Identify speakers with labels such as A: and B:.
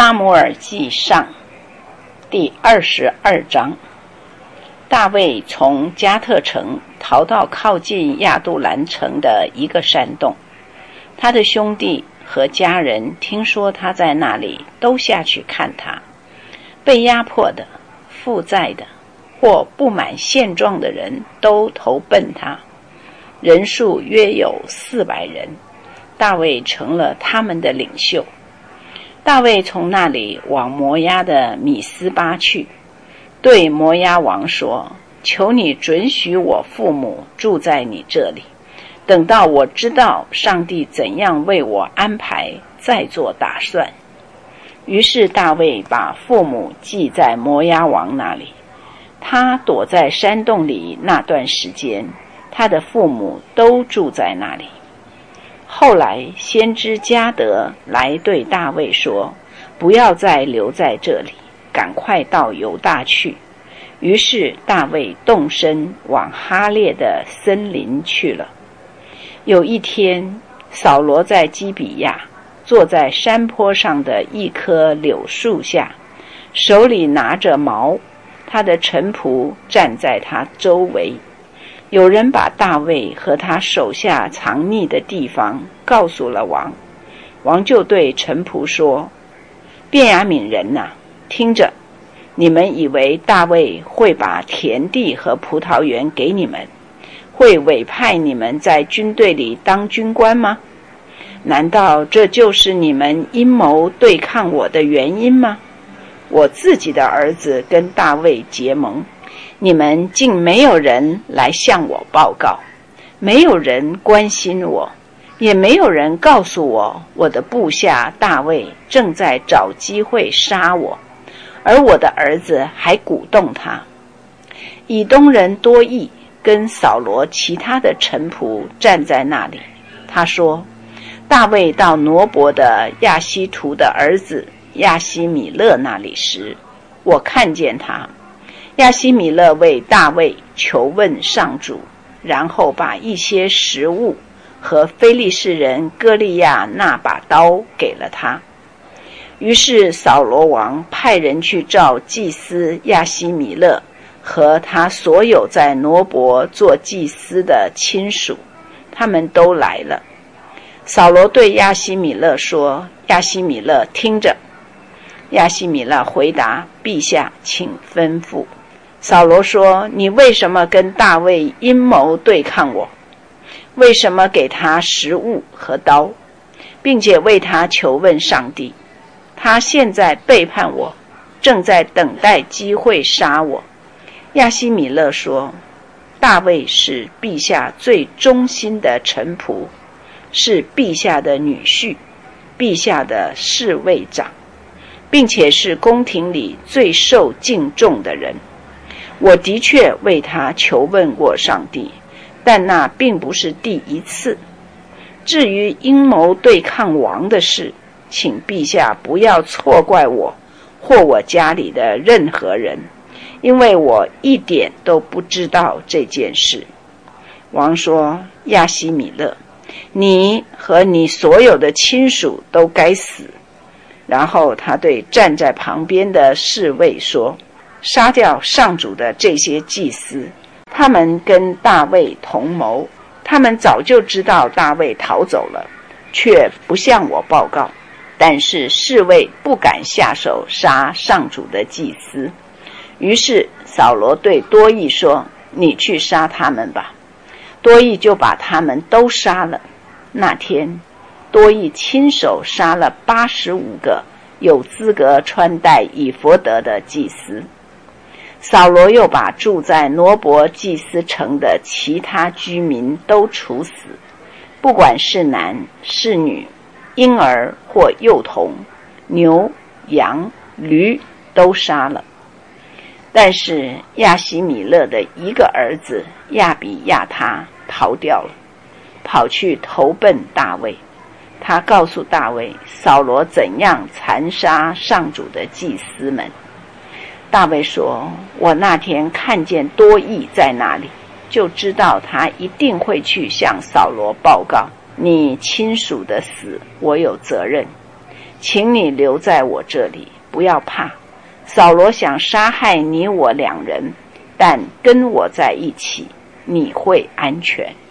A: 撒母耳记上第22章。大卫从加特城逃到靠近亚杜兰城的一个山洞，他的兄弟和家人听说他在那里，都下去看他。被压迫的、负债的或不满现状的人都投奔他，人数约有400人。大卫成了他们的领袖。大卫从那里往摩押的米斯巴去，对摩押王说：求你准许我父母住在你这里，等到我知道上帝怎样为我安排，再做打算。于是大卫把父母寄在摩押王那里，他躲在山洞里那段时间，他的父母都住在那里。后来先知迦得来对大卫说：不要再留在这里，赶快到犹大去。于是大卫动身往哈列的森林去了。有一天，扫罗在基比亚坐在山坡上的一棵柳树下，手里拿着矛，他的臣仆站在他周围。有人把大卫和他手下藏匿的地方告诉了王，王就对臣仆说：便雅悯人哪，听着，你们以为大卫会把田地和葡萄园给你们，会委派你们在军队里当军官吗？难道这就是你们阴谋对抗我的原因吗？我自己的儿子跟大卫结盟，你们竟没有人来向我报告，没有人关心我，也没有人告诉我，我的部下大卫正在找机会杀我，而我的儿子还鼓动他。以东人多益跟扫罗其他的臣仆站在那里，他说：大卫到挪伯的亚希图的儿子亚希米勒那里时，我看见他。亚希米勒为大卫求问上主，然后把一些食物和非利士人歌利亚那把刀给了他。于是扫罗王派人去召祭司亚希米勒和他所有在挪伯做祭司的亲属，他们都来了。扫罗对亚希米勒说：亚希米勒，听着。亚希米勒回答：陛下，请吩咐。扫罗说：你为什么跟大卫阴谋对抗我？为什么给他食物和刀，并且为他求问上帝？他现在背叛我，正在等待机会杀我。亚希米勒说：大卫是陛下最忠心的臣仆，是陛下的女婿，陛下的侍卫长，并且是宫廷里最受敬重的人。我的确为他求问过上帝，但那并不是第一次。至于阴谋对抗王的事，请陛下不要错怪我或我家里的任何人，因为我一点都不知道这件事。王说：亚希米勒，你和你所有的亲属都该死。然后他对站在旁边的侍卫说：杀掉上主的这些祭司，他们跟大卫同谋，他们早就知道大卫逃走了，却不向我报告。但是侍卫不敢下手杀上主的祭司。于是扫罗对多益说：你去杀他们吧。多益就把他们都杀了。那天多益亲手杀了85个有资格穿戴以弗得的祭司。扫罗又把住在挪伯祭司城的其他居民都处死，不管是男是女，婴儿或幼童，牛羊驴都杀了。但是亚希米勒的一个儿子亚比亚他逃掉了，跑去投奔大卫。他告诉大卫扫罗怎样残杀上主的祭司们。大卫说：我那天看见多益在那里，就知道他一定会去向扫罗报告，你亲属的死我有责任， 请你留在我这里，不要怕。扫罗想杀害你我两人，但跟我在一起，你会安全。